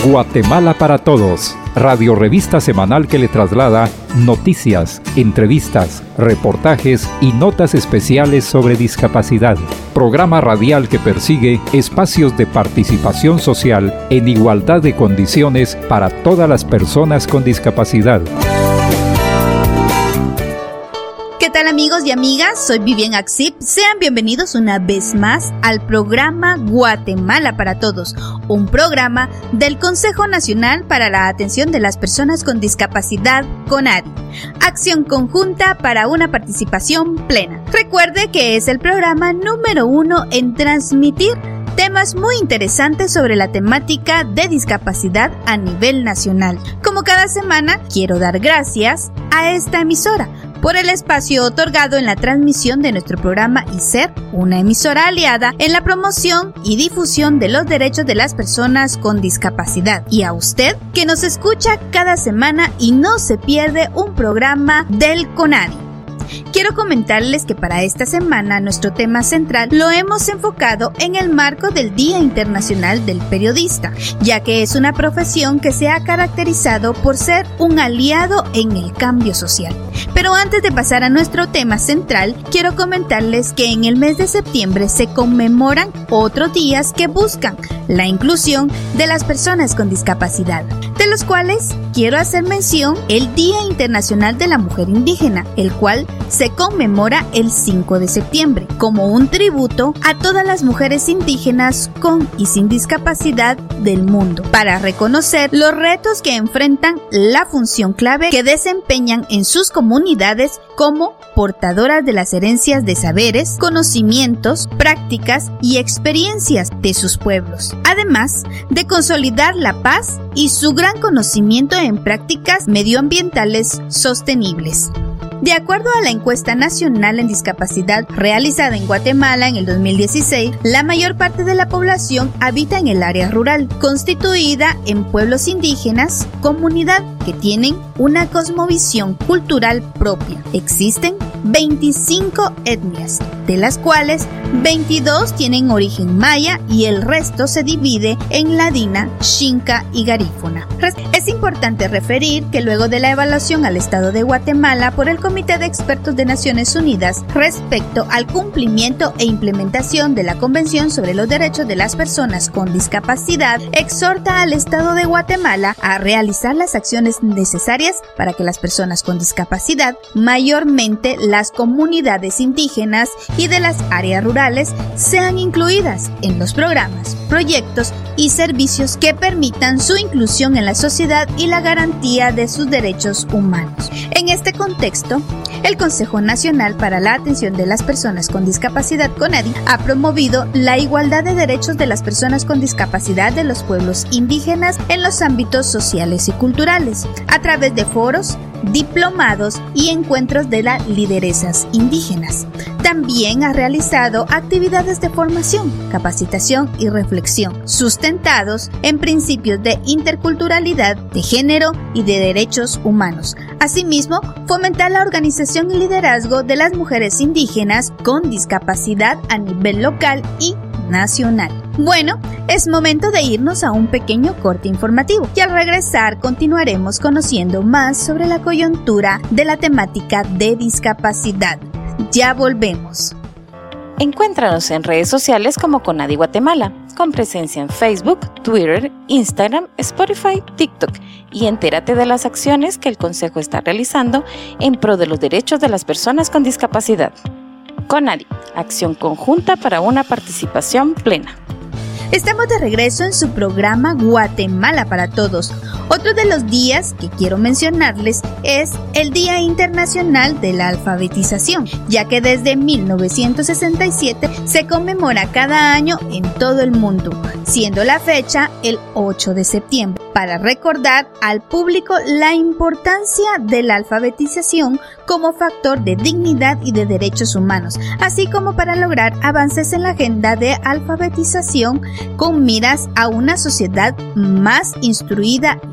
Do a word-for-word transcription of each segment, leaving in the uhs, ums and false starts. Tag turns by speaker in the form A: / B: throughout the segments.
A: Guatemala para Todos, radio revista semanal que le traslada noticias, entrevistas, reportajes y notas especiales sobre discapacidad. Programa radial que persigue espacios de participación social en igualdad de condiciones para todas las personas con discapacidad.
B: ¿Qué tal, amigos y amigas? Soy Vivian Axip. Sean bienvenidos una vez más al programa Guatemala para Todos, un programa del Consejo Nacional para la Atención de las Personas con Discapacidad, CONADI. Acción conjunta para una participación plena. Recuerde que es el programa número uno en transmitir temas muy interesantes sobre la temática de discapacidad a nivel nacional. Como cada semana, quiero dar gracias a esta emisora por el espacio otorgado en la transmisión de nuestro programa y ser una emisora aliada en la promoción y difusión de los derechos de las personas con discapacidad. Y a usted que nos escucha cada semana y no se pierde un programa del CONADI. Quiero comentarles que para esta semana nuestro tema central lo hemos enfocado en el marco del Día Internacional del Periodista, ya que es una profesión que se ha caracterizado por ser un aliado en el cambio social. Pero antes de pasar a nuestro tema central, quiero comentarles que en el mes de septiembre se conmemoran otros días que buscan la inclusión de las personas con discapacidad, de los cuales quiero hacer mención el Día Internacional de la Mujer Indígena, el cual se conmemora el cinco de septiembre como un tributo a todas las mujeres indígenas con y sin discapacidad del mundo, para reconocer los retos que enfrentan, la función clave que desempeñan en sus comunidades como portadoras de las herencias de saberes, conocimientos, prácticas y experiencias de sus pueblos, además de consolidar la paz y su gran conocimiento en prácticas medioambientales sostenibles. De acuerdo a la encuesta nacional en discapacidad realizada en Guatemala en el dos mil dieciséis, la mayor parte de la población habita en el área rural, constituida en pueblos indígenas, comunidad que tienen una cosmovisión cultural propia. Existen veinticinco etnias, de las cuales veintidós tienen origen maya y el resto se divide en ladina, xinca y garífuna. Es importante referir que luego de la evaluación al Estado de Guatemala por el Comité de Expertos de Naciones Unidas respecto al cumplimiento e implementación de la Convención sobre los Derechos de las Personas con Discapacidad, exhorta al Estado de Guatemala a realizar las acciones necesarias para que las personas con discapacidad, mayormente las comunidades indígenas y de las áreas rurales, sean incluidas en los programas, proyectos y servicios que permitan su inclusión en la sociedad y la garantía de sus derechos humanos. En este contexto, el Consejo Nacional para la Atención de las Personas con Discapacidad, CONADI, ha promovido la igualdad de derechos de las personas con discapacidad de los pueblos indígenas en los ámbitos sociales y culturales, a través de foros, diplomados y encuentros de las lideresas indígenas. También ha realizado actividades de formación, capacitación y reflexión, sustentados en principios de interculturalidad, de género y de derechos humanos. Asimismo, fomentar la organización y liderazgo de las mujeres indígenas con discapacidad a nivel local y nacional. Bueno, es momento de irnos a un pequeño corte informativo y al regresar continuaremos conociendo más sobre la coyuntura de la temática de discapacidad. Ya volvemos.
C: Encuéntranos en redes sociales como CONADI Guatemala, con presencia en Facebook, Twitter, Instagram, Spotify, TikTok, y entérate de las acciones que el Consejo está realizando en pro de los derechos de las personas con discapacidad. CONADI, acción conjunta para una participación plena.
B: Estamos de regreso en su programa Guatemala para Todos. Otro de los días que quiero mencionarles es el Día Internacional de la Alfabetización, ya que desde mil novecientos sesenta y siete se conmemora cada año en todo el mundo, siendo la fecha el ocho de septiembre, para recordar al público la importancia de la alfabetización como factor de dignidad y de derechos humanos, así como para lograr avances en la agenda de alfabetización con miras a una sociedad más instruida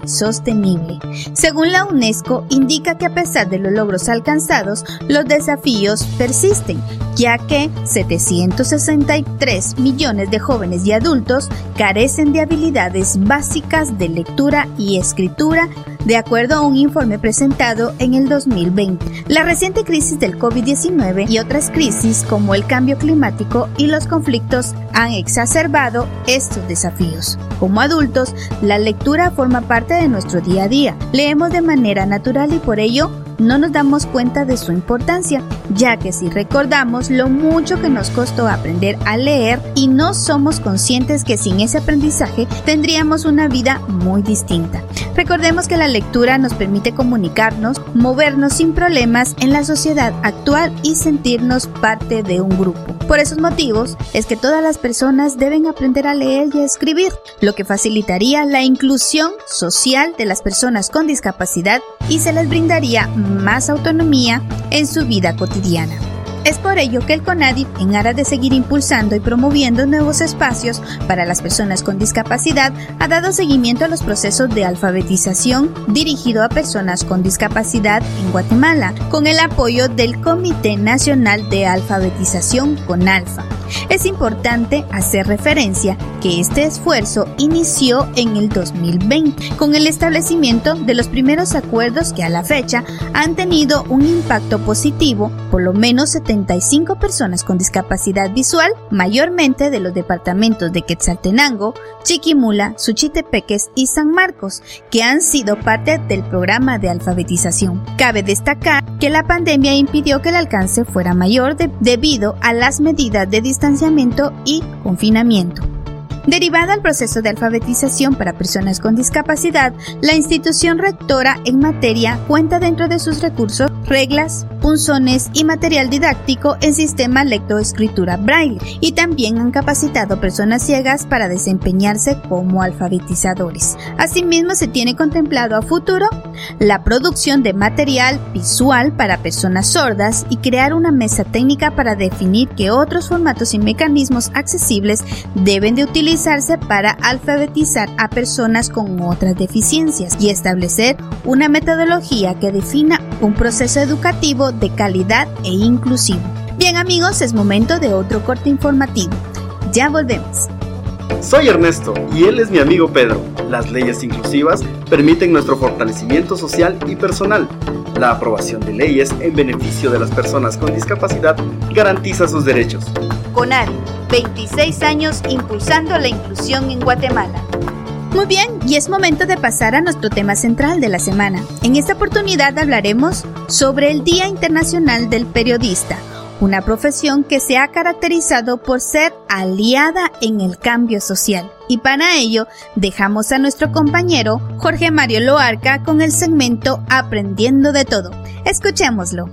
B: y sostenible. Según la UNESCO, indica que a pesar de los logros alcanzados, los desafíos persisten, ya que setecientos sesenta y tres millones de jóvenes y adultos carecen de habilidades básicas de lectura y escritura, de acuerdo a un informe presentado en el dos mil veinte. La reciente crisis del COVID diecinueve y otras crisis como el cambio climático y los conflictos han exacerbado estos desafíos. Como adultos, la lectura forma parte de nuestro día a día. Leemos de manera natural y por ello no nos damos cuenta de su importancia, ya que si recordamos lo mucho que nos costó aprender a leer y no somos conscientes que sin ese aprendizaje tendríamos una vida muy distinta. Recordemos que la lectura nos permite comunicarnos, movernos sin problemas en la sociedad actual y sentirnos parte de un grupo. Por esos motivos es que todas las personas deben aprender a leer y a escribir, lo que facilitaría la inclusión social de las personas con discapacidad y se les brindaría más autonomía en su vida cotidiana. Es por ello que el CONADI, en aras de seguir impulsando y promoviendo nuevos espacios para las personas con discapacidad, ha dado seguimiento a los procesos de alfabetización dirigido a personas con discapacidad en Guatemala, con el apoyo del Comité Nacional de Alfabetización CONALFA. Es importante hacer referencia que este esfuerzo inició en el dos mil veinte, con el establecimiento de los primeros acuerdos que a la fecha han tenido un impacto positivo, por lo menos setenta y cinco personas con discapacidad visual, mayormente de los departamentos de Quetzaltenango, Chiquimula, Suchitepeques y San Marcos, que han sido parte del programa de alfabetización. Cabe destacar que la pandemia impidió que el alcance fuera mayor de, debido a las medidas de distanciamiento y confinamiento. Derivado al proceso de alfabetización para personas con discapacidad, la institución rectora en materia cuenta dentro de sus recursos reglas, punzones y material didáctico en sistema lectoescritura braille, y también han capacitado personas ciegas para desempeñarse como alfabetizadores. Asimismo, se tiene contemplado a futuro la producción de material visual para personas sordas y crear una mesa técnica para definir qué otros formatos y mecanismos accesibles deben de utilizar para alfabetizar a personas con otras deficiencias y establecer una metodología que defina un proceso educativo de calidad e inclusivo. Bien amigos, es momento de otro corte informativo. Ya volvemos.
D: Soy Ernesto y él es mi amigo Pedro. Las leyes inclusivas permiten nuestro fortalecimiento social y personal. La aprobación de leyes en beneficio de las personas con discapacidad garantiza sus derechos.
B: CONADI, veintiséis años impulsando la inclusión en Guatemala. Muy bien, y es momento de pasar a nuestro tema central de la semana. En esta oportunidad hablaremos sobre el Día Internacional del Periodista, una profesión que se ha caracterizado por ser aliada en el cambio social. Y para ello, dejamos a nuestro compañero Jorge Mario Loarca con el segmento Aprendiendo de Todo. Escuchémoslo.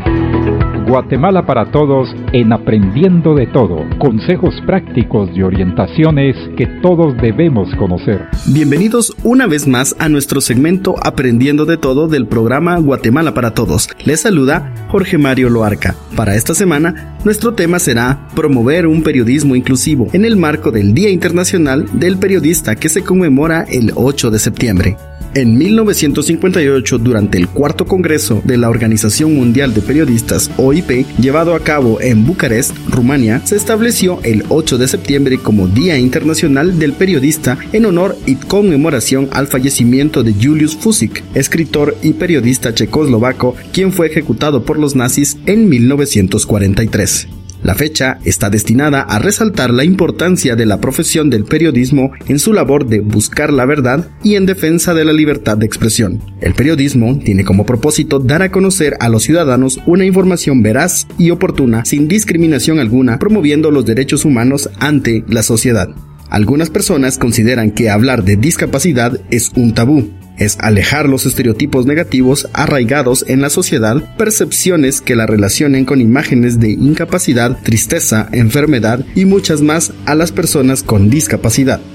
A: Guatemala para todos en Aprendiendo de Todo. Consejos prácticos y orientaciones que todos debemos conocer.
D: Bienvenidos una vez más a nuestro segmento Aprendiendo de Todo del programa Guatemala para Todos. Les saluda Jorge Mario Loarca. Para esta semana, nuestro tema será promover un periodismo inclusivo en el marco del Día Internacional del Periodista que se conmemora el ocho de septiembre. En mil novecientos cincuenta y ocho, durante el cuarto Congreso de la Organización Mundial de Periodistas, O I P, llevado a cabo en Bucarest, Rumania, se estableció el ocho de septiembre como Día Internacional del Periodista en honor y conmemoración al fallecimiento de Julius Fučík, escritor y periodista checoslovaco, quien fue ejecutado por los nazis en mil novecientos cuarenta y tres. La fecha está destinada a resaltar la importancia de la profesión del periodismo en su labor de buscar la verdad y en defensa de la libertad de expresión. El periodismo tiene como propósito dar a conocer a los ciudadanos una información veraz y oportuna sin discriminación alguna, promoviendo los derechos humanos ante la sociedad. Algunas personas consideran que hablar de discapacidad es un tabú. Es alejar los estereotipos negativos arraigados en la sociedad, percepciones que la relacionen con imágenes de incapacidad, tristeza, enfermedad y muchas más a las personas con discapacidad.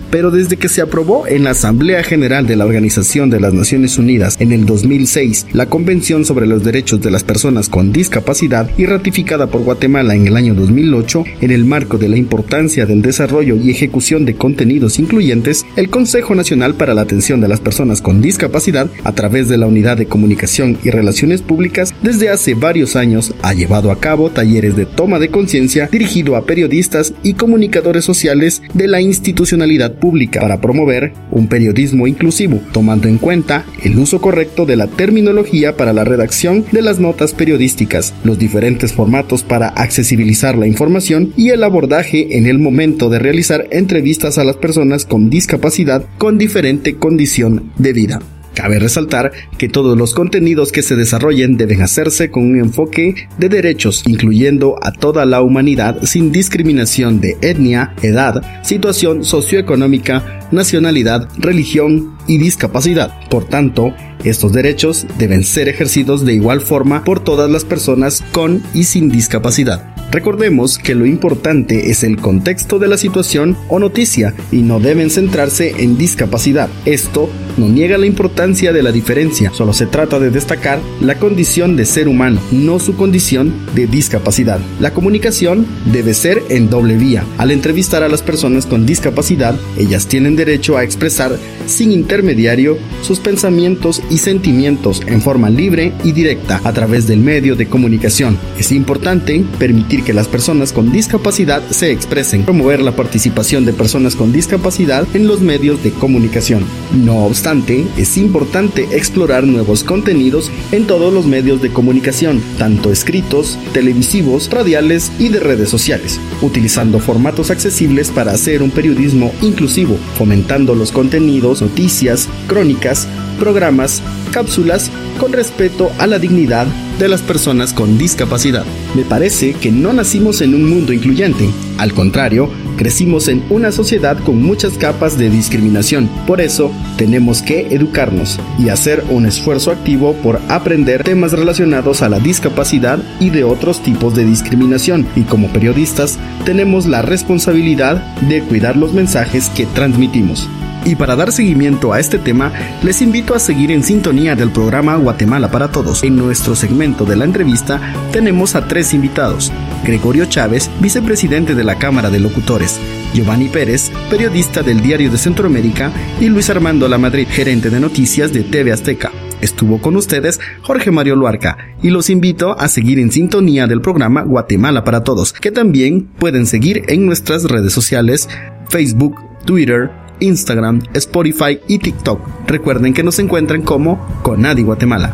D: pero desde que se aprobó en la Asamblea General de la Organización de las Naciones Unidas en el dos mil seis la Convención sobre los Derechos de las Personas con Discapacidad y ratificada por Guatemala en el año dos mil ocho, en el marco de la importancia del desarrollo y ejecución de contenidos incluyentes, el Consejo Nacional para la Atención de las Personas con Discapacidad, a través de la Unidad de Comunicación y Relaciones Públicas, desde hace varios años ha llevado a cabo talleres de toma de conciencia dirigido a periodistas y comunicadores sociales de la institucionalidad pública para promover un periodismo inclusivo, tomando en cuenta el uso correcto de la terminología para la redacción de las notas periodísticas, los diferentes formatos para accesibilizar la información y el abordaje en el momento de realizar entrevistas a las personas con discapacidad con diferente condición de vida. Cabe resaltar que todos los contenidos que se desarrollen deben hacerse con un enfoque de derechos, incluyendo a toda la humanidad sin discriminación de etnia, edad, situación socioeconómica, nacionalidad, religión y discapacidad. Por tanto, estos derechos deben ser ejercidos de igual forma por todas las personas con y sin discapacidad. Recordemos que lo importante es el contexto de la situación o noticia y no deben centrarse en discapacidad. Esto no niega la importancia de la diferencia, solo se trata de destacar la condición de ser humano, no su condición de discapacidad. La comunicación debe ser en doble vía. Al entrevistar a las personas con discapacidad, ellas tienen derecho a expresar sin intermediario sus pensamientos y sentimientos en forma libre y directa a través del medio de comunicación. Es importante permitir que las personas con discapacidad se expresen, promover la participación de personas con discapacidad en los medios de comunicación. No obstante, es importante explorar nuevos contenidos en todos los medios de comunicación, tanto escritos, televisivos, radiales y de redes sociales, utilizando formatos accesibles para hacer un periodismo inclusivo, fomentando los contenidos, noticias, crónicas, programas, cápsulas con respeto a la dignidad de las personas con discapacidad. Me parece que no nacimos en un mundo incluyente, al contrario, crecimos en una sociedad con muchas capas de discriminación. Por eso, tenemos que educarnos y hacer un esfuerzo activo por aprender temas relacionados a la discapacidad y de otros tipos de discriminación. Y como periodistas, tenemos la responsabilidad de cuidar los mensajes que transmitimos. Y para dar seguimiento a este tema, les invito a seguir en sintonía del programa Guatemala para Todos. En nuestro segmento de la entrevista tenemos a tres invitados: Gregorio Chávez, vicepresidente de la Cámara de Locutores; Giovanni Pérez, periodista del Diario de Centroamérica; y Luis Armando Lamadrid, gerente de noticias de T V Azteca. Estuvo con ustedes Jorge Mario Loarca y los invito a seguir en sintonía del programa Guatemala para Todos, que también pueden seguir en nuestras redes sociales: Facebook, Twitter, Instagram, Spotify y TikTok. Recuerden que nos encuentran como Conadi Guatemala.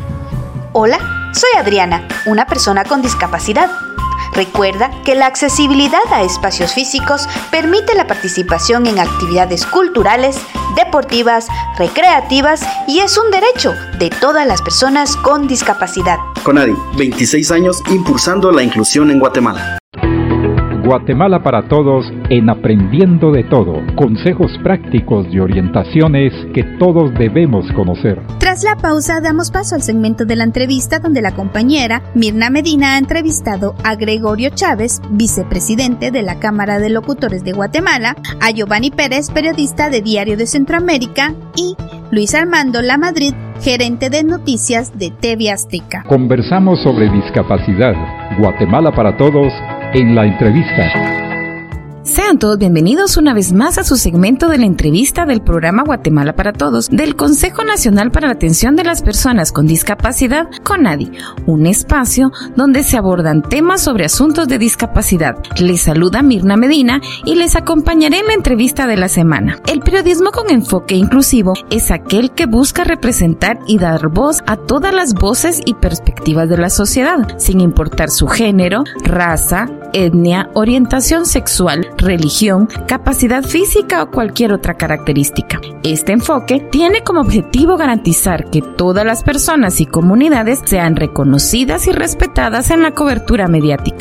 B: Hola, soy Adriana, una persona con discapacidad. Recuerda que la accesibilidad a espacios físicos permite la participación en actividades culturales, deportivas, recreativas y es un derecho de todas las personas con discapacidad.
D: Conadi, veintiséis años impulsando la inclusión en Guatemala.
A: Guatemala para Todos en Aprendiendo de Todo. Consejos prácticos y orientaciones que todos debemos conocer.
B: Tras la pausa, damos paso al segmento de la entrevista donde la compañera Mirna Medina ha entrevistado a Gregorio Chávez, vicepresidente de la Cámara de Locutores de Guatemala, a Giovanni Pérez, periodista de Diario de Centroamérica, y Luis Armando Lamadrid, gerente de noticias de T V Azteca.
A: Conversamos sobre discapacidad. Guatemala para Todos en la entrevista.
C: Sean todos bienvenidos una vez más a su segmento de la entrevista del programa Guatemala para Todos del Consejo Nacional para la Atención de las Personas con Discapacidad, CONADI, un espacio donde se abordan temas sobre asuntos de discapacidad. Les saluda Mirna Medina y les acompañaré en la entrevista de la semana. El periodismo con enfoque inclusivo es aquel que busca representar y dar voz a todas las voces y perspectivas de la sociedad, sin importar su género, raza, etnia, orientación sexual, religión, capacidad física o cualquier otra característica. Este enfoque tiene como objetivo garantizar que todas las personas y comunidades sean reconocidas y respetadas en la cobertura mediática,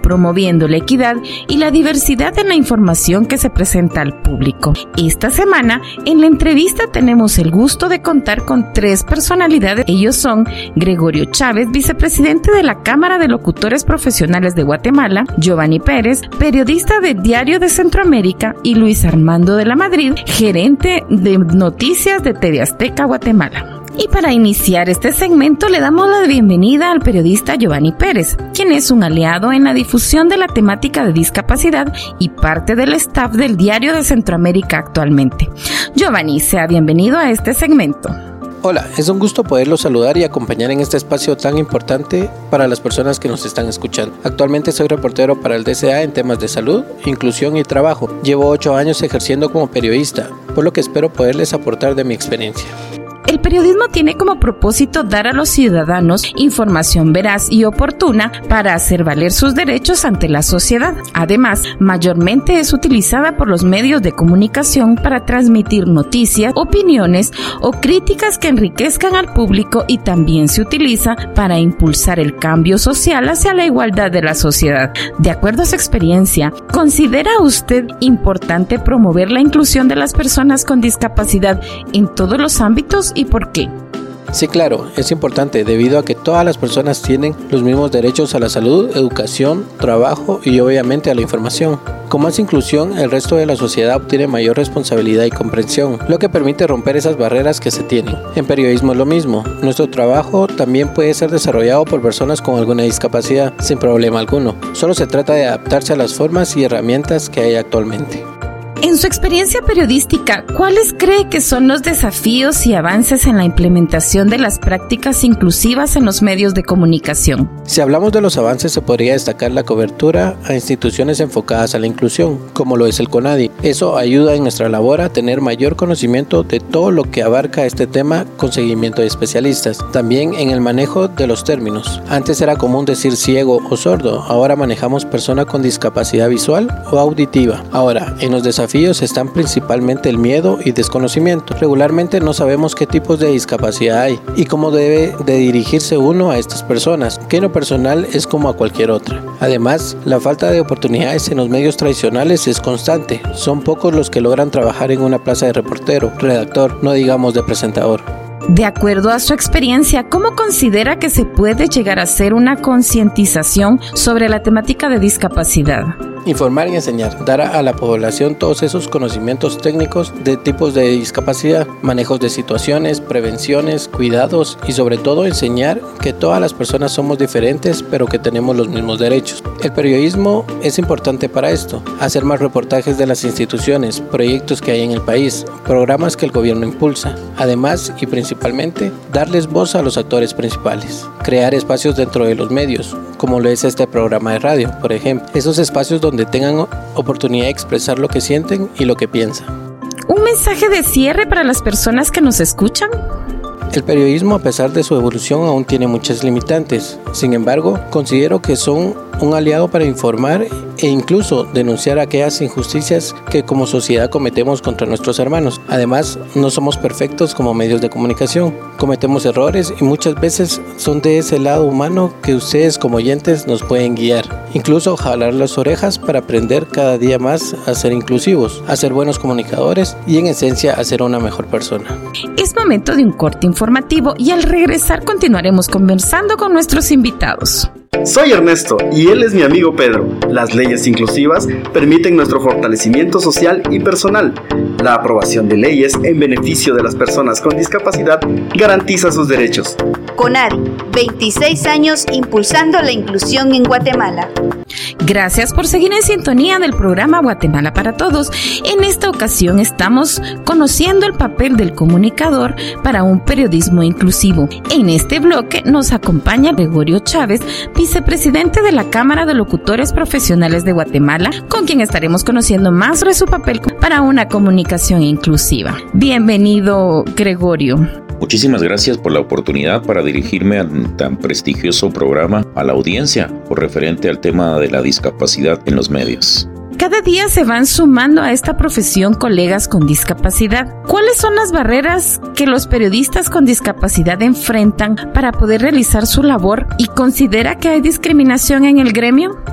C: promoviendo la equidad y la diversidad en la información que se presenta al público. Esta semana, en la entrevista tenemos el gusto de contar con tres personalidades. Ellos son Gregorio Chávez, vicepresidente de la Cámara de Locutores Profesionales de Guatemala, Giovanni Pérez, periodista de Diario de Centroamérica, y Luis Armando de la Madrid, gerente de noticias de T V Azteca Guatemala. Y para iniciar este segmento le damos la bienvenida al periodista Giovanni Pérez, quien es un aliado en la difusión de la temática de discapacidad y parte del staff del Diario de Centroamérica actualmente. Giovanni, sea bienvenido a este segmento.
E: Hola, es un gusto poderlos saludar y acompañar en este espacio tan importante para las personas que nos están escuchando. Actualmente soy reportero para el D C A en temas de salud, inclusión y trabajo. Llevo ocho años ejerciendo como periodista, por lo que espero poderles aportar de mi experiencia.
C: El periodismo tiene como propósito dar a los ciudadanos información veraz y oportuna para hacer valer sus derechos ante la sociedad. Además, mayormente es utilizada por los medios de comunicación para transmitir noticias, opiniones o críticas que enriquezcan al público, y también se utiliza para impulsar el cambio social hacia la igualdad de la sociedad. De acuerdo a su experiencia, ¿considera usted importante promover la inclusión de las personas con discapacidad en todos los ámbitos y por qué?
E: Sí, claro, es importante debido a que todas las personas tienen los mismos derechos a la salud, educación, trabajo y obviamente a la información. Con más inclusión, el resto de la sociedad obtiene mayor responsabilidad y comprensión, lo que permite romper esas barreras que se tienen. En periodismo es lo mismo. Nuestro trabajo también puede ser desarrollado por personas con alguna discapacidad, sin problema alguno. Solo se trata de adaptarse a las formas y herramientas que hay actualmente.
C: En su experiencia periodística, ¿cuáles cree que son los desafíos y avances en la implementación de las prácticas inclusivas en los medios de comunicación?
E: Si hablamos de los avances, se podría destacar la cobertura a instituciones enfocadas a la inclusión, como lo es el CONADI. Eso ayuda en nuestra labor a tener mayor conocimiento de todo lo que abarca este tema con seguimiento de especialistas. También en el manejo de los términos. Antes era común decir ciego o sordo, ahora manejamos persona con discapacidad visual o auditiva. Ahora, en los desafíos están principalmente el miedo y desconocimiento. Regularmente no sabemos qué tipos de discapacidad hay y cómo debe de dirigirse uno a estas personas, que en lo personal es como a cualquier otra. Además, la falta de oportunidades en los medios tradicionales es constante. Son pocos los que logran trabajar en una plaza de reportero, redactor, no digamos de presentador.
C: De acuerdo a su experiencia, ¿cómo considera que se puede llegar a hacer una concientización sobre la temática de discapacidad?
E: Informar y enseñar, dar a la población todos esos conocimientos técnicos de tipos de discapacidad, manejos de situaciones, prevenciones, cuidados y sobre todo enseñar que todas las personas somos diferentes pero que tenemos los mismos derechos. El periodismo es importante para esto, hacer más reportajes de las instituciones, proyectos que hay en el país, programas que el gobierno impulsa. Además y principalmente, darles voz a los actores principales, crear espacios dentro de los medios, como lo es este programa de radio, por ejemplo. Esos espacios donde tengan oportunidad de expresar lo que sienten y lo que piensan.
C: ¿Un mensaje de cierre para las personas que nos escuchan?
E: El periodismo, a pesar de su evolución, aún tiene muchas limitantes. Sin embargo, considero que son un aliado para informar e incluso denunciar aquellas injusticias que como sociedad cometemos contra nuestros hermanos. Además, no somos perfectos como medios de comunicación. Cometemos errores y muchas veces son de ese lado humano que ustedes como oyentes nos pueden guiar. Incluso jalar las orejas para aprender cada día más a ser inclusivos, a ser buenos comunicadores y en esencia a ser una mejor persona.
C: Es momento de un corte informativo y al regresar continuaremos conversando con nuestros invitados.
D: Soy Ernesto y él es mi amigo Pedro. Las leyes inclusivas permiten nuestro fortalecimiento social y personal. La aprobación de leyes en beneficio de las personas con discapacidad garantiza sus derechos.
B: CONADI, veintiséis años impulsando la inclusión en Guatemala.
C: Gracias por seguir en sintonía del programa Guatemala para Todos. En esta ocasión estamos conociendo el papel del comunicador para un periodismo inclusivo. En este bloque nos acompaña Gregorio Chávez, vicepresidente de la Cámara de Locutores Profesionales de Guatemala, con quien estaremos conociendo más sobre su papel para una comunicación inclusiva. Bienvenido, Gregorio.
F: Muchísimas gracias por la oportunidad para dirigirme a tan prestigioso programa a la audiencia por referente al tema de la discapacidad en los medios.
C: Cada día se van sumando a esta profesión colegas con discapacidad. ¿Cuáles son las barreras que los periodistas con discapacidad enfrentan para poder realizar su labor y considera que hay discriminación en el gremio?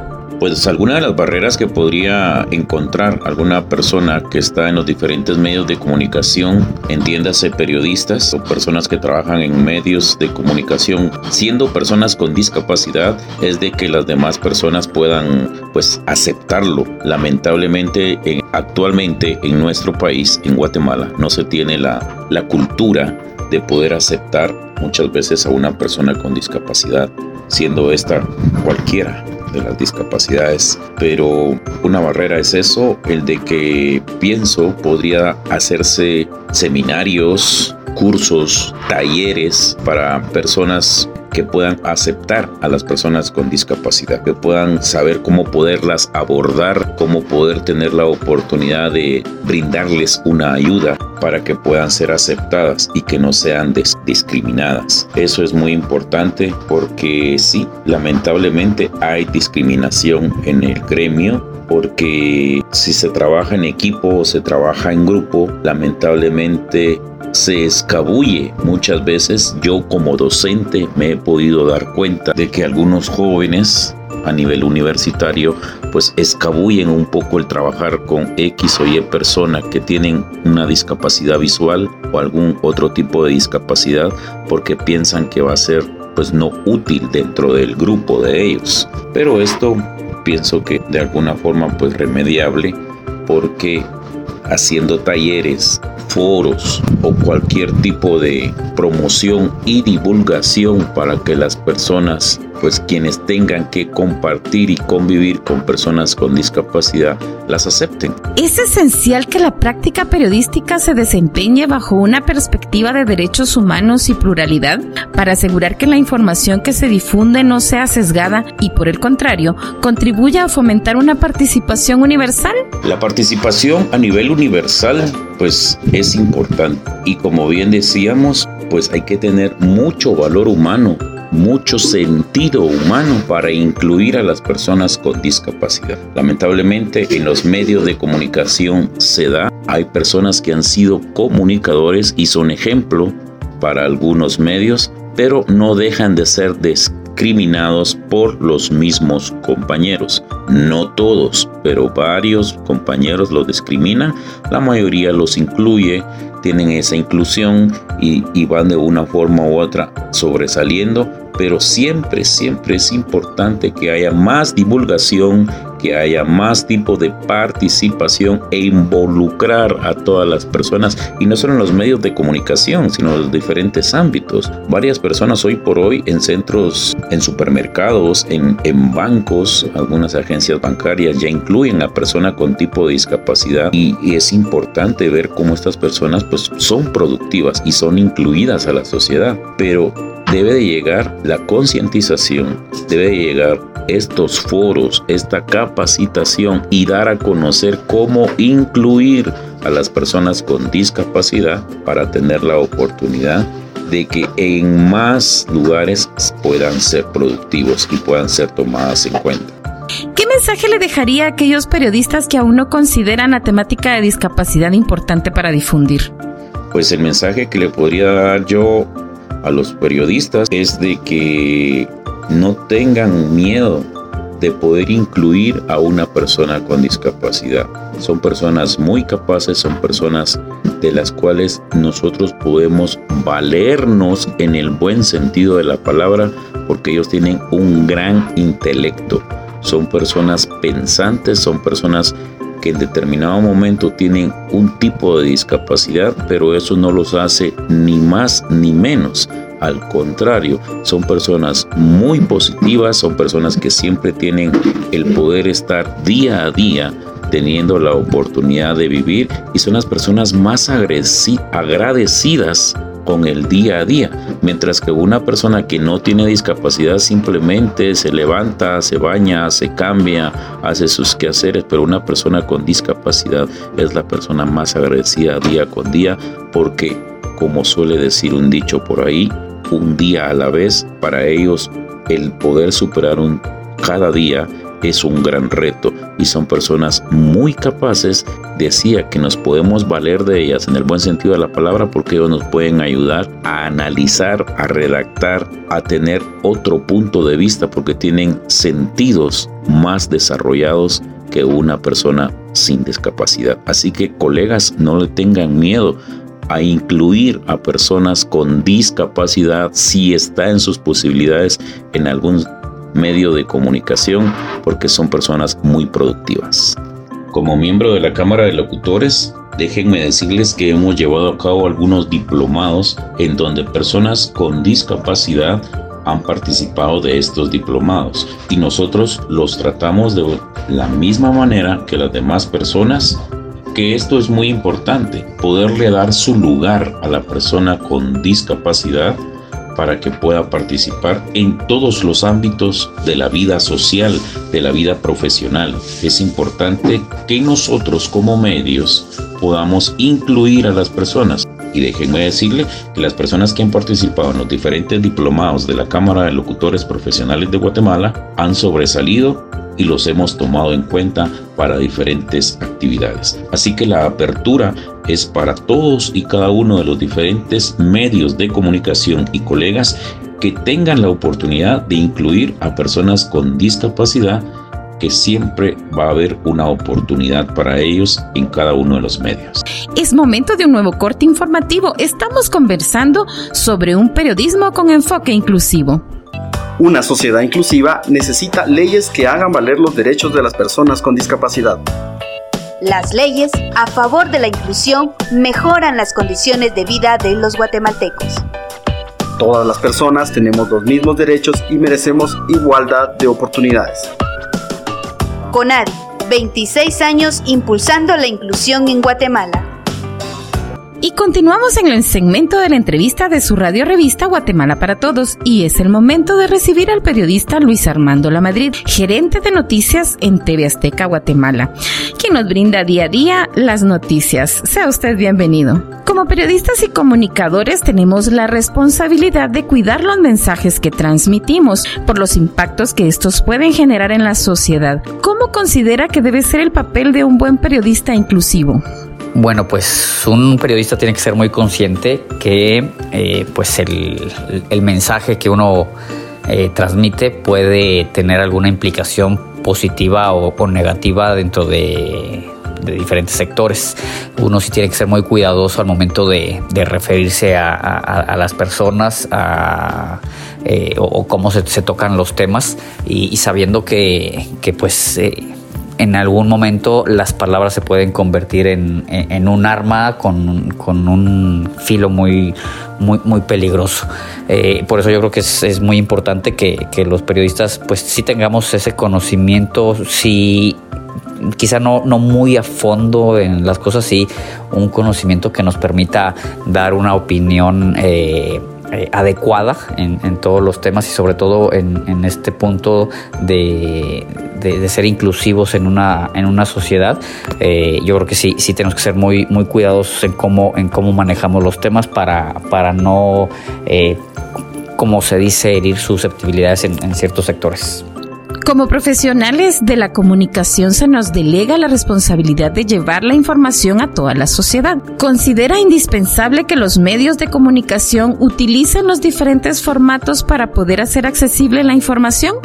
F: Pues alguna de las barreras que podría encontrar alguna persona que está en los diferentes medios de comunicación, entiéndase periodistas o personas que trabajan en medios de comunicación, siendo personas con discapacidad, es de que las demás personas puedan pues aceptarlo. Lamentablemente en, actualmente en nuestro país, en Guatemala, no se tiene la, la cultura de poder aceptar muchas veces a una persona con discapacidad, siendo esta cualquiera de las discapacidades, pero una barrera es eso, el de que pienso podría hacerse seminarios, cursos, talleres para personas que puedan aceptar a las personas con discapacidad, que puedan saber cómo poderlas abordar, cómo poder tener la oportunidad de brindarles una ayuda para que puedan ser aceptadas y que no sean des- discriminadas. Eso es muy importante porque sí, lamentablemente hay discriminación en el gremio, porque si se trabaja en equipo o se trabaja en grupo, lamentablemente se escabulle muchas veces. Yo como docente me he podido dar cuenta de que algunos jóvenes a nivel universitario pues escabullen un poco el trabajar con X o Y persona que tienen una discapacidad visual o algún otro tipo de discapacidad, porque piensan que va a ser pues no útil dentro del grupo de ellos. Pero esto pienso que de alguna forma pues remediable, porque haciendo talleres, foros o cualquier tipo de promoción y divulgación para que las personas, pues quienes tengan que compartir y convivir con personas con discapacidad, las acepten.
C: Es esencial que la práctica periodística se desempeñe bajo una perspectiva de derechos humanos y pluralidad para asegurar que la información que se difunde no sea sesgada y, por el contrario, contribuya a fomentar una participación universal.
F: La participación a nivel universal pues es importante, y como bien decíamos, pues hay que tener mucho valor humano, mucho sentido humano para incluir a las personas con discapacidad. Lamentablemente en los medios de comunicación se da, hay personas que han sido comunicadores y son ejemplo para algunos medios, pero no dejan de ser discriminados por los mismos compañeros. No todos, pero varios compañeros los discriminan, la mayoría los incluye, tienen esa inclusión y, y van de una forma u otra sobresaliendo, pero siempre, siempre es importante que haya más divulgación, que haya más tipo de participación e involucrar a todas las personas, y no solo en los medios de comunicación, sino en los diferentes ámbitos. Varias personas hoy por hoy en centros, en supermercados, en, en bancos, algunas agencias bancarias ya incluyen a personas con tipo de discapacidad, y, y es importante ver cómo estas personas pues son productivas y son incluidas a la sociedad, pero debe de llegar la concientización, debe de llegar estos foros, esta capacitación y dar a conocer cómo incluir a las personas con discapacidad para tener la oportunidad de que en más lugares puedan ser productivos y puedan ser tomadas en cuenta.
C: ¿Qué mensaje le dejaría a aquellos periodistas que aún no consideran la temática de discapacidad importante para difundir?
F: Pues el mensaje que le podría dar yo a los periodistas es de que no tengan miedo de poder incluir a una persona con discapacidad. Son personas muy capaces, son personas de las cuales nosotros podemos valernos en el buen sentido de la palabra, porque ellos tienen un gran intelecto. Son personas pensantes, son personas que en determinado momento tienen un tipo de discapacidad, pero eso no los hace ni más ni menos. Al contrario, son personas muy positivas, son personas que siempre tienen el poder estar día a día teniendo la oportunidad de vivir, y son las personas más agradecidas con el día a día, mientras que una persona que no tiene discapacidad simplemente se levanta, se baña, se cambia, hace sus quehaceres, pero una persona con discapacidad es la persona más agradecida día con día, porque, como suele decir un dicho por ahí, un día a la vez. Para ellos el poder superar un cada día es un gran reto y son personas muy capaces. Decía que nos podemos valer de ellas en el buen sentido de la palabra porque ellos nos pueden ayudar a analizar, a redactar, a tener otro punto de vista porque tienen sentidos más desarrollados que una persona sin discapacidad. Así que, colegas, no le tengan miedo a incluir a personas con discapacidad si está en sus posibilidades en algún medio de comunicación, porque son personas muy productivas. Como miembro de la Cámara de Locutores, déjenme decirles que hemos llevado a cabo algunos diplomados en donde personas con discapacidad han participado de estos diplomados y nosotros los tratamos de la misma manera que las demás personas, que esto es muy importante, poderle dar su lugar a la persona con discapacidad para que pueda participar en todos los ámbitos de la vida social, de la vida profesional. Es importante que nosotros como medios podamos incluir a las personas. Y déjenme decirle que las personas que han participado en los diferentes diplomados de la Cámara de Locutores Profesionales de Guatemala han sobresalido y los hemos tomado en cuenta para diferentes actividades. Así que la apertura es para todos y cada uno de los diferentes medios de comunicación y colegas que tengan la oportunidad de incluir a personas con discapacidad, que siempre va a haber una oportunidad para ellos en cada uno de los medios.
B: Es momento de un nuevo corte informativo. Estamos conversando sobre un periodismo con enfoque inclusivo.
D: Una sociedad inclusiva necesita leyes que hagan valer los derechos de las personas con discapacidad.
G: Las leyes a favor de la inclusión mejoran las condiciones de vida de los guatemaltecos.
D: Todas las personas tenemos los mismos derechos y merecemos igualdad de oportunidades.
G: CONADI, veintiséis años impulsando la inclusión en Guatemala.
B: Y continuamos en el segmento de la entrevista de su radio revista Guatemala para Todos, y es el momento de recibir al periodista Luis Armando Lamadrid, gerente de noticias en T V Azteca Guatemala, quien nos brinda día a día las noticias. Sea usted bienvenido. Como periodistas y comunicadores tenemos la responsabilidad de cuidar los mensajes que transmitimos por los impactos que estos pueden generar en la sociedad. ¿Cómo considera que debe ser el papel de un buen periodista inclusivo?
H: Bueno, pues un periodista tiene que ser muy consciente que eh, pues el, el mensaje que uno eh, transmite puede tener alguna implicación positiva o, o negativa dentro de, de diferentes sectores. Uno sí tiene que ser muy cuidadoso al momento de, de referirse a, a, a las personas, a, eh, o, o cómo se, se tocan los temas, y, y sabiendo que, que pues... Eh, en algún momento las palabras se pueden convertir en, en, en un arma con, con un filo muy, muy, muy peligroso. Eh, por eso yo creo que es, es muy importante que, que los periodistas pues sí tengamos ese conocimiento, sí, quizá no, no muy a fondo en las cosas, sí un conocimiento que nos permita dar una opinión eh, Eh, adecuada en, en todos los temas, y sobre todo en, en este punto de, de, de ser inclusivos en una, en una sociedad. Eh, yo creo que sí, sí tenemos que ser muy, muy cuidadosos en cómo, en cómo manejamos los temas para, para no, eh, como se dice, herir susceptibilidades en, en ciertos sectores.
B: Como profesionales de la comunicación se nos delega la responsabilidad de llevar la información a toda la sociedad. ¿Considera indispensable que los medios de comunicación utilicen los diferentes formatos para poder hacer accesible la información?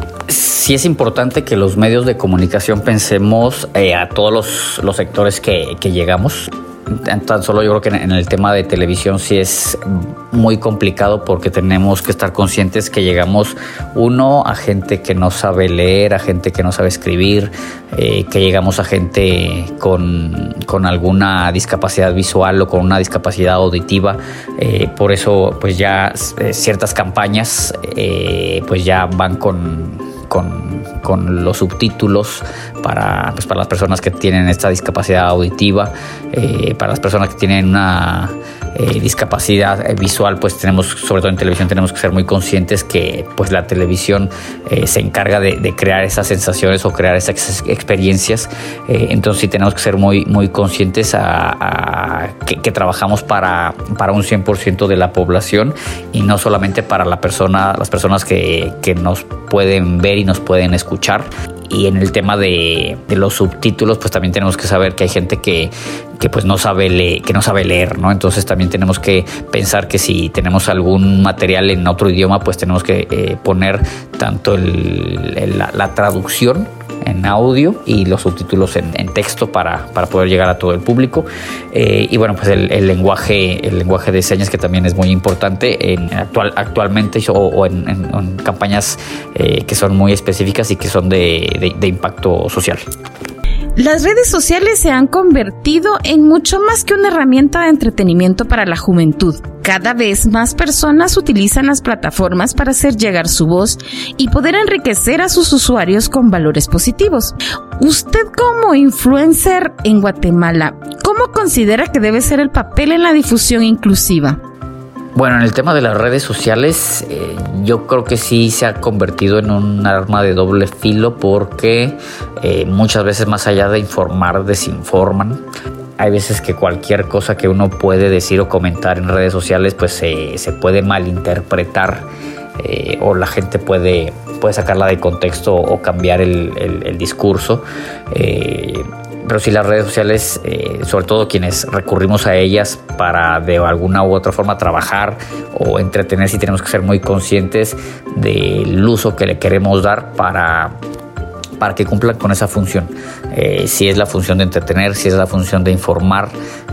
H: Sí es importante que los medios de comunicación pensemos eh, a todos los, los sectores que, que llegamos. Tan solo yo creo que en el tema de televisión sí es muy complicado, porque tenemos que estar conscientes que llegamos, uno, a gente que no sabe leer, a gente que no sabe escribir, eh, que llegamos a gente con, con alguna discapacidad visual o con una discapacidad auditiva. Eh, por eso pues ya eh, ciertas campañas eh, pues ya van con... Con, con los subtítulos para, pues para las personas que tienen esta discapacidad auditiva, eh, para las personas que tienen una eh, discapacidad eh, visual, pues tenemos, sobre todo en televisión, tenemos que ser muy conscientes que pues la televisión eh, se encarga de, de crear esas sensaciones o crear esas experiencias. Eh, entonces sí tenemos que ser muy, muy conscientes a, a que, que trabajamos para, para un cien por ciento de la población y no solamente para la persona, las personas que, que nos pueden ver y nos pueden escuchar. Y en el tema de, de los subtítulos, pues también tenemos que saber que hay gente que, que pues no sabe leer, que no sabe leer, ¿no? Entonces también tenemos que pensar que si tenemos algún material en otro idioma, pues tenemos que eh, poner tanto el, el, la, la traducción en audio y los subtítulos en, en texto para, para poder llegar a todo el público. Eh, y bueno, pues el, el lenguaje el lenguaje de señas, que también es muy importante en actual, actualmente o, o en, en, en campañas eh, que son muy específicas y que son de, de, de impacto social.
B: Las redes sociales se han convertido en mucho más que una herramienta de entretenimiento para la juventud. Cada vez más personas utilizan las plataformas para hacer llegar su voz y poder enriquecer a sus usuarios con valores positivos. Usted, como influencer en Guatemala, ¿cómo considera que debe ser el papel en la difusión inclusiva?
H: Bueno, en el tema de las redes sociales, eh, yo creo que sí se ha convertido en un arma de doble filo porque eh, muchas veces, más allá de informar, desinforman. Hay veces que cualquier cosa que uno puede decir o comentar en redes sociales pues eh, se puede malinterpretar eh, o la gente puede, puede sacarla de contexto o cambiar el, el, el discurso. Eh, Pero sí, las redes sociales, eh, sobre todo quienes recurrimos a ellas para de alguna u otra forma trabajar o entretener, sí tenemos que ser muy conscientes del uso que le queremos dar para, para que cumplan con esa función. Eh, si es la función de entretener, si es la función de informar,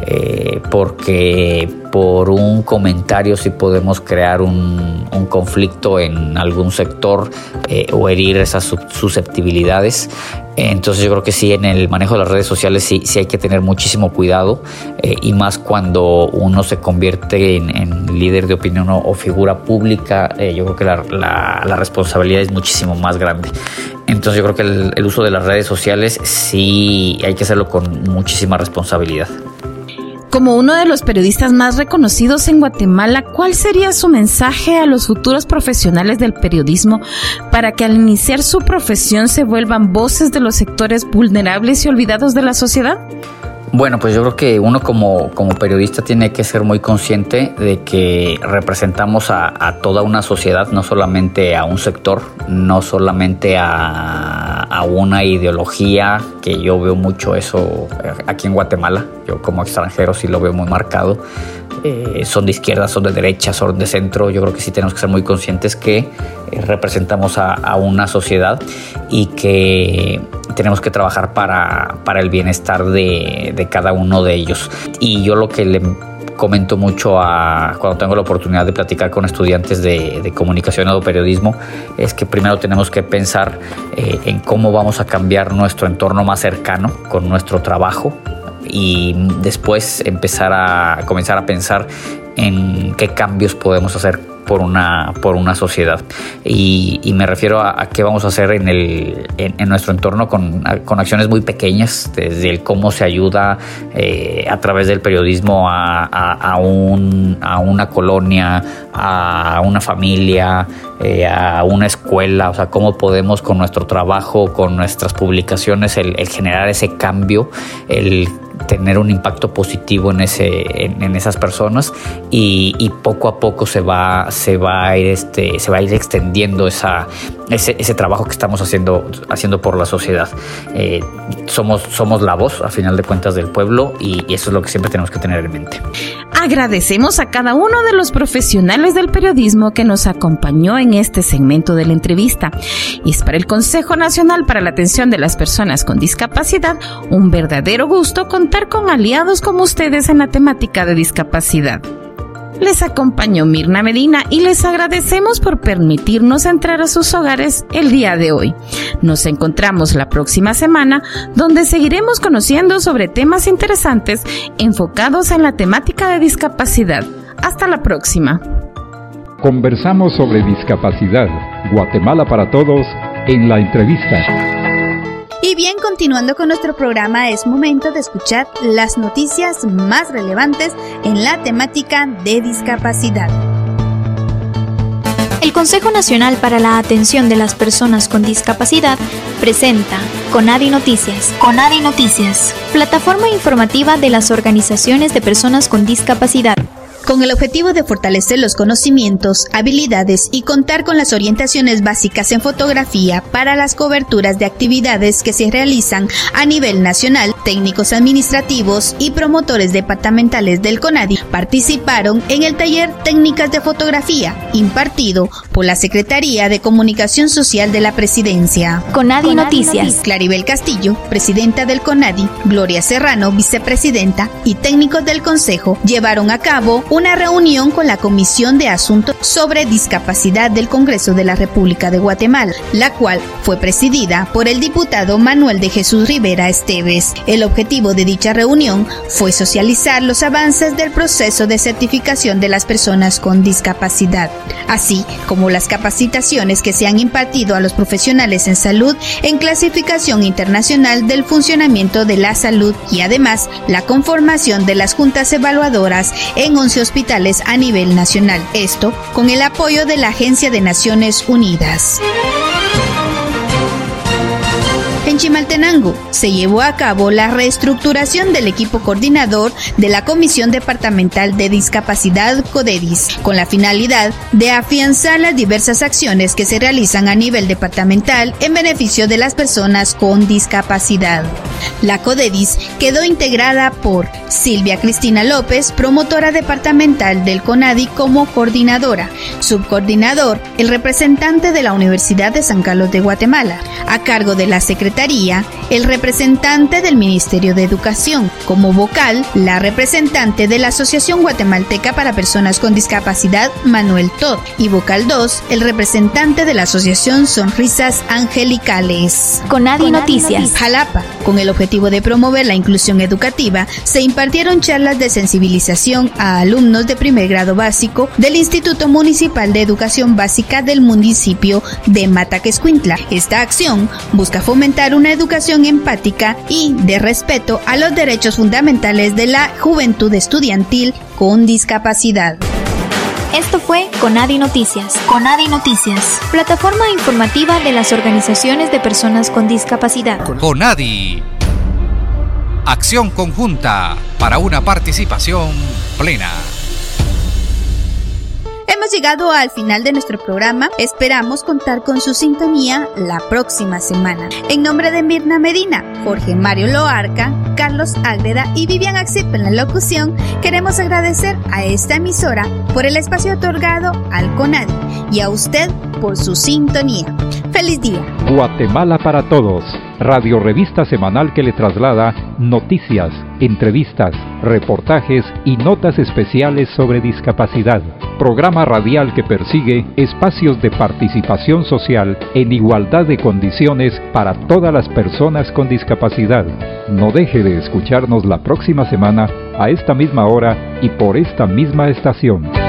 H: eh, porque por un comentario sí podemos crear un, un conflicto en algún sector eh, o herir esas susceptibilidades. Entonces yo creo que sí, en el manejo de las redes sociales sí, sí hay que tener muchísimo cuidado eh, y más cuando uno se convierte en, en líder de opinión o, o figura pública. Eh, yo creo que la, la, la responsabilidad es muchísimo más grande. Entonces yo creo que el, el uso de las redes sociales sí hay que hacerlo con muchísima responsabilidad.
B: Como uno de los periodistas más reconocidos en Guatemala, ¿cuál sería su mensaje a los futuros profesionales del periodismo para que al iniciar su profesión se vuelvan voces de los sectores vulnerables y olvidados de la sociedad?
H: Bueno, pues yo creo que uno como, como periodista tiene que ser muy consciente de que representamos a, a toda una sociedad, no solamente a un sector, no solamente a, a una ideología, que yo veo mucho eso aquí en Guatemala. Yo como extranjero sí lo veo muy marcado. Eh, son de izquierda, son de derecha, son de centro. Yo creo que sí tenemos que ser muy conscientes que eh, representamos a, a una sociedad y que tenemos que trabajar para, para el bienestar de, de cada uno de ellos. Y yo lo que le comento mucho a, cuando tengo la oportunidad de platicar con estudiantes de, de comunicación o periodismo es que primero tenemos que pensar eh, en cómo vamos a cambiar nuestro entorno más cercano con nuestro trabajo, y después empezar a comenzar a pensar en qué cambios podemos hacer por una, por una sociedad. Y, y me refiero a, a qué vamos a hacer en, el, en, en nuestro entorno con, con acciones muy pequeñas, desde el cómo se ayuda eh, a través del periodismo a, a, a, un, a una colonia, a una familia, eh, a una escuela. O sea, cómo podemos con nuestro trabajo, con nuestras publicaciones, el, el generar ese cambio, el tener un impacto positivo en ese en, en esas personas, y, y poco a poco se va se va a ir este se va a ir extendiendo esa ese, ese trabajo que estamos haciendo haciendo por la sociedad. Eh, somos somos la voz, a final de cuentas, del pueblo, y, y eso es lo que siempre tenemos que tener en mente.
B: Agradecemos a cada uno de los profesionales del periodismo que nos acompañó en este segmento de la entrevista. Y es para el Consejo Nacional para la Atención de las Personas con Discapacidad un verdadero gusto contar con aliados como ustedes en la temática de discapacidad. Les acompañó Mirna Medina y les agradecemos por permitirnos entrar a sus hogares el día de hoy. Nos encontramos la próxima semana, donde seguiremos conociendo sobre temas interesantes enfocados en la temática de discapacidad. Hasta la próxima.
A: Conversamos sobre discapacidad. Guatemala para todos en la entrevista.
B: Y bien, continuando con nuestro programa, es momento de escuchar las noticias más relevantes en la temática de discapacidad.
I: El Consejo Nacional para la Atención de las Personas con Discapacidad presenta CONADI Noticias. CONADI Noticias, plataforma informativa de las organizaciones de personas con discapacidad.
B: Con el objetivo de fortalecer los conocimientos, habilidades y contar con las orientaciones básicas en fotografía para las coberturas de actividades que se realizan a nivel nacional, técnicos administrativos y promotores departamentales del CONADI participaron en el taller Técnicas de Fotografía impartido por la Secretaría de Comunicación Social de la Presidencia.
I: CONADI, CONADI Noticias. Noticias.
B: Claribel Castillo, presidenta del CONADI, Gloria Serrano, vicepresidenta, y técnicos del Consejo llevaron a cabo una reunión con la Comisión de Asuntos sobre Discapacidad del Congreso de la República de Guatemala, la cual fue presidida por el diputado Manuel de Jesús Rivera Esteves. El objetivo de dicha reunión fue socializar los avances del proceso de certificación de las personas con discapacidad, así como las capacitaciones que se han impartido a los profesionales en salud en clasificación internacional del funcionamiento de la salud y además la conformación de las juntas evaluadoras en once hospitales a nivel nacional. Esto con el apoyo de la Agencia de Naciones Unidas. En Chimaltenango se llevó a cabo la reestructuración del equipo coordinador de la Comisión Departamental de Discapacidad CODEDIS, con la finalidad de afianzar las diversas acciones que se realizan a nivel departamental en beneficio de las personas con discapacidad. La CODEDIS quedó integrada por Silvia Cristina López, promotora departamental del CONADI como coordinadora, subcoordinador, el representante de la Universidad de San Carlos de Guatemala, a cargo de la Secretaría, el representante del Ministerio de Educación, como vocal, la representante de la Asociación Guatemalteca para Personas con Discapacidad, Manuel Todd, y vocal dos, el representante de la Asociación Sonrisas Angelicales.
I: CONADI Noticias.
B: Jalapa, con el objetivo de promover la inclusión educativa, se impartieron charlas de sensibilización a alumnos de primer grado básico del Instituto Municipal de Educación Básica del municipio de Mataquescuintla. Esta acción busca fomentar una educación empática y de respeto a los derechos fundamentales de la juventud estudiantil con discapacidad.
I: Esto fue CONADI Noticias. CONADI Noticias, plataforma informativa de las organizaciones de personas con discapacidad.
J: CONADI. Acción conjunta para una participación plena.
B: Hemos llegado al final de nuestro programa. Esperamos contar con su sintonía la próxima semana. En nombre de Mirna Medina, Jorge Mario Loarca, Carlos Ágreda y Vivian Axip en la locución, queremos agradecer a esta emisora por el espacio otorgado al CONADI y a usted por su sintonía. ¡Feliz día!
A: Guatemala para Todos, radio revista semanal que le traslada noticias, entrevistas, reportajes y notas especiales sobre discapacidad. Programa radial que persigue espacios de participación social en igualdad de condiciones para todas las personas con discapacidad. No deje de escucharnos la próxima semana a esta misma hora y por esta misma estación.